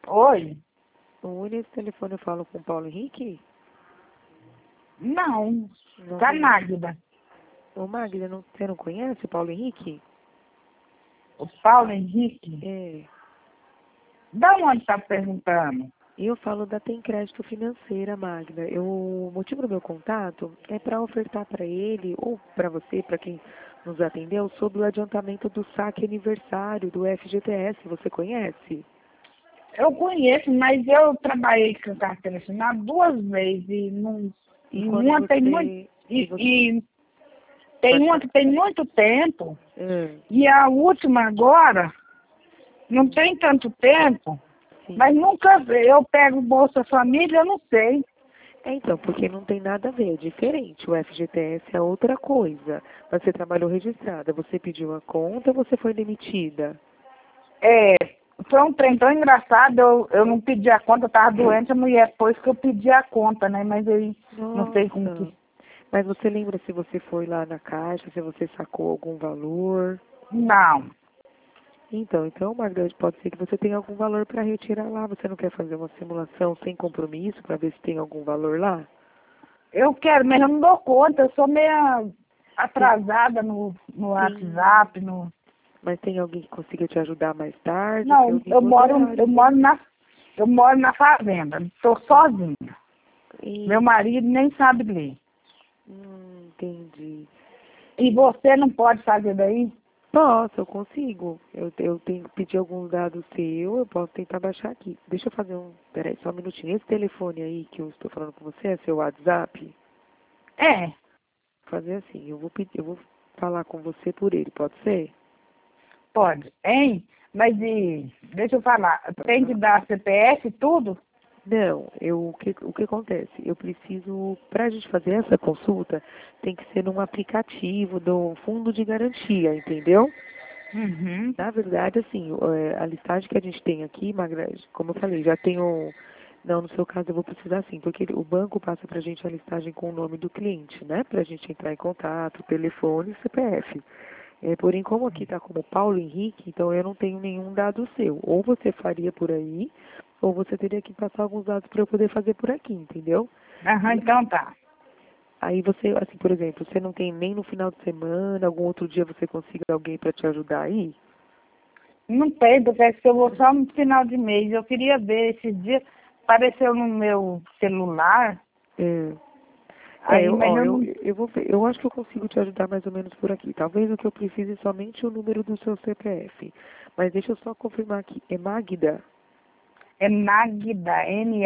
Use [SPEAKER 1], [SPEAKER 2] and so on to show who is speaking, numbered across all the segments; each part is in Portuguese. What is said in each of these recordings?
[SPEAKER 1] Oi?
[SPEAKER 2] Oi, nesse telefone eu falo com o Paulo Henrique?
[SPEAKER 1] Não,
[SPEAKER 2] Não
[SPEAKER 1] tá
[SPEAKER 2] conheço.
[SPEAKER 1] Magda.
[SPEAKER 2] Ô, Magda, você não conhece o Paulo Henrique?
[SPEAKER 1] O Paulo Henrique?
[SPEAKER 2] É.
[SPEAKER 1] Da onde tá perguntando?
[SPEAKER 2] Eu falo da Tem Crédito Financeira, Magda. O motivo do meu contato é para ofertar para ele, ou para você, para quem nos atendeu, sobre o adiantamento do saque aniversário do FGTS. Você conhece?
[SPEAKER 1] Eu conheço, mas eu trabalhei com carteira assinada 2 vezes
[SPEAKER 2] E
[SPEAKER 1] e
[SPEAKER 2] quando
[SPEAKER 1] uma tem muito.
[SPEAKER 2] você...
[SPEAKER 1] E tem uma que tem muito tempo.
[SPEAKER 2] Ah,
[SPEAKER 1] E a última agora não tem tanto tempo,
[SPEAKER 2] sim.
[SPEAKER 1] mas nunca veio. Eu pego Bolsa Família, eu não sei.
[SPEAKER 2] Então, porque não tem nada a ver, é diferente. O FGTS é outra coisa. Você trabalhou registrada, você pediu a conta ou você foi demitida?
[SPEAKER 1] É, foi um trem tão engraçado, eu não pedi a conta, eu tava doente, a mulher pôs que eu pedi a conta, né? Mas aí não sei como que.
[SPEAKER 2] Nossa. Mas você lembra se você foi lá na caixa, se você sacou algum valor?
[SPEAKER 1] Não.
[SPEAKER 2] Então, Margarida, pode ser que você tenha algum valor para retirar lá. Você não quer fazer uma simulação sem compromisso para ver se tem algum valor lá?
[SPEAKER 1] Eu quero, mas eu não dou conta, eu sou meio atrasada no
[SPEAKER 2] Sim.
[SPEAKER 1] WhatsApp, no.
[SPEAKER 2] Mas tem alguém que consiga te ajudar mais tarde? Que
[SPEAKER 1] Não,
[SPEAKER 2] eu ligo outro horário.
[SPEAKER 1] eu moro na fazenda, estou sozinha.
[SPEAKER 2] E...
[SPEAKER 1] Meu marido nem sabe ler.
[SPEAKER 2] Entendi.
[SPEAKER 1] E você não pode fazer daí?
[SPEAKER 2] Posso, eu consigo. Eu tenho que pedir alguns dados seus, eu posso tentar baixar aqui. Deixa eu fazer peraí, só um minutinho. Esse telefone aí que eu estou falando com você é seu WhatsApp?
[SPEAKER 1] É,
[SPEAKER 2] Vou fazer assim, eu vou falar com você por ele, pode ser?
[SPEAKER 1] pode. Hein? Mas deixa eu falar, tem que dar CPF e tudo?
[SPEAKER 2] Não, o que acontece? Eu preciso, para a gente fazer essa consulta, tem que ser num aplicativo do fundo de garantia, entendeu?
[SPEAKER 1] Uhum.
[SPEAKER 2] Na verdade, assim, a listagem que a gente tem aqui, Magra, como eu falei, já tenho. Não, no seu caso eu vou precisar sim, porque o banco passa pra gente a listagem com o nome do cliente, né? Pra gente entrar em contato, telefone e CPF. Porém, como aqui tá como Paulo Henrique, então eu não tenho nenhum dado seu. Ou você faria por aí, ou você teria que passar alguns dados para eu poder fazer por aqui, entendeu?
[SPEAKER 1] Aham, então tá.
[SPEAKER 2] Aí você, assim, por exemplo, você não tem nem no final de semana, algum outro dia você consiga alguém para te ajudar aí?
[SPEAKER 1] Não tem, porque eu vou só no final de mês. Eu queria ver esses dias, apareceu no meu celular,
[SPEAKER 2] É.
[SPEAKER 1] aí, mas eu não.
[SPEAKER 2] Eu vou ver, eu acho que eu consigo te ajudar mais ou menos por aqui. Talvez o que eu precise é somente o número do seu CPF. Mas deixa eu só confirmar aqui. É Magda?
[SPEAKER 1] É Magda,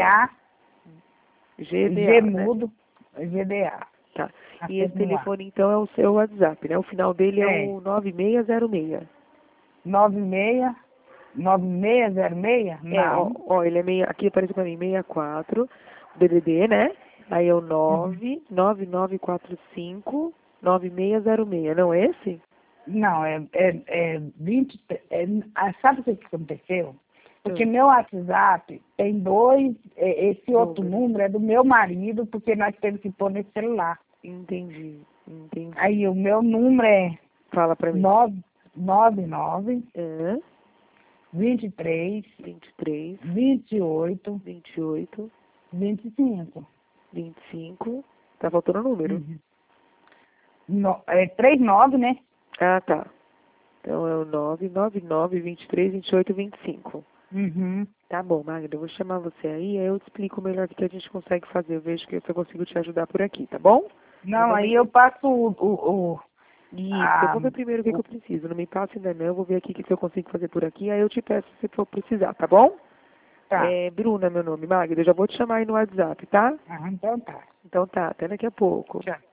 [SPEAKER 1] N-A-G
[SPEAKER 2] GDA, né?
[SPEAKER 1] mudo, GDA.
[SPEAKER 2] Tá. E esse
[SPEAKER 1] Acento no A.
[SPEAKER 2] telefone, então, é o seu WhatsApp, né? O final dele é
[SPEAKER 1] É,
[SPEAKER 2] o 9606.
[SPEAKER 1] 96, 9606? Não.
[SPEAKER 2] Ele é meia, aqui aparece pra mim 64, DDD, né? Aí é o
[SPEAKER 1] Uhum.
[SPEAKER 2] 99945 9606, não é esse?
[SPEAKER 1] Não, é 20. Sabe o que aconteceu? Porque
[SPEAKER 2] Hum,
[SPEAKER 1] meu WhatsApp tem dois, esse outro
[SPEAKER 2] número.
[SPEAKER 1] número é do meu marido, porque nós temos que pôr nesse celular.
[SPEAKER 2] Entendi.
[SPEAKER 1] Aí o meu número é
[SPEAKER 2] Fala pra mim.
[SPEAKER 1] 999
[SPEAKER 2] É,
[SPEAKER 1] 23
[SPEAKER 2] 23,
[SPEAKER 1] 28
[SPEAKER 2] 28,
[SPEAKER 1] 25.
[SPEAKER 2] 25. Tá faltando o número.
[SPEAKER 1] Uhum. É 39, né?
[SPEAKER 2] Ah, tá. Então é o 999 23 28 25.
[SPEAKER 1] Uhum.
[SPEAKER 2] Tá bom, Magda, eu vou chamar você aí eu te explico melhor o que a gente consegue fazer. Eu vejo que eu consigo te ajudar por aqui, tá bom? No
[SPEAKER 1] Não, aí
[SPEAKER 2] momento.
[SPEAKER 1] eu passo
[SPEAKER 2] Isso, eu vou ver primeiro o que eu preciso. Não me passa ainda não, eu vou ver aqui o que eu consigo fazer por aqui, aí eu te peço se for precisar, tá bom?
[SPEAKER 1] tá.
[SPEAKER 2] É Bruna, meu nome, Magda, eu já vou te chamar aí no WhatsApp, tá?
[SPEAKER 1] Então tá.
[SPEAKER 2] Então tá, até daqui a pouco.
[SPEAKER 1] Tchau.